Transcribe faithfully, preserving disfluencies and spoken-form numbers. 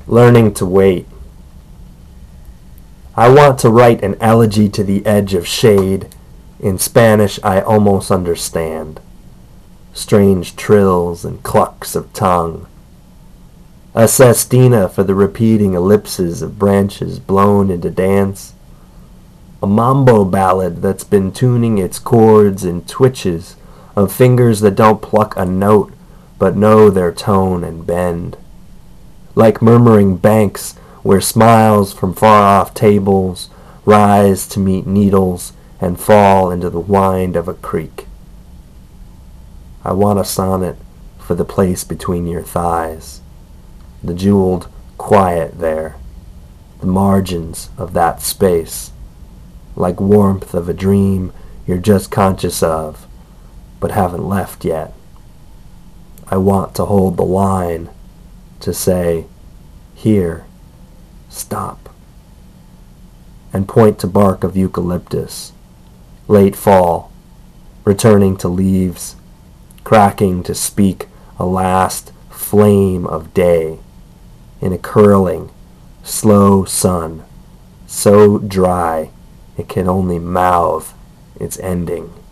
Learning to wait. I want to write an elegy to the edge of shade. In Spanish I almost understand. Strange trills and clucks of tongue. A sestina for the repeating ellipses of branches blown into dance. A mambo ballad that's been tuning its chords in twitches of fingers that don't pluck a note but know their tone and bend. Like murmuring banks where smiles from far-off tables rise to meet needles and fall into the wind of a creek. I want a sonnet for the place between your thighs, the jeweled quiet there, the margins of that space, like warmth of a dream you're just conscious of, but haven't left yet. I want to hold the line, to say, here, stop, and point to bark of eucalyptus, late fall, returning to leaves, cracking to speak a last flame of day, in a curling, slow sun, so dry it can only mouth its ending.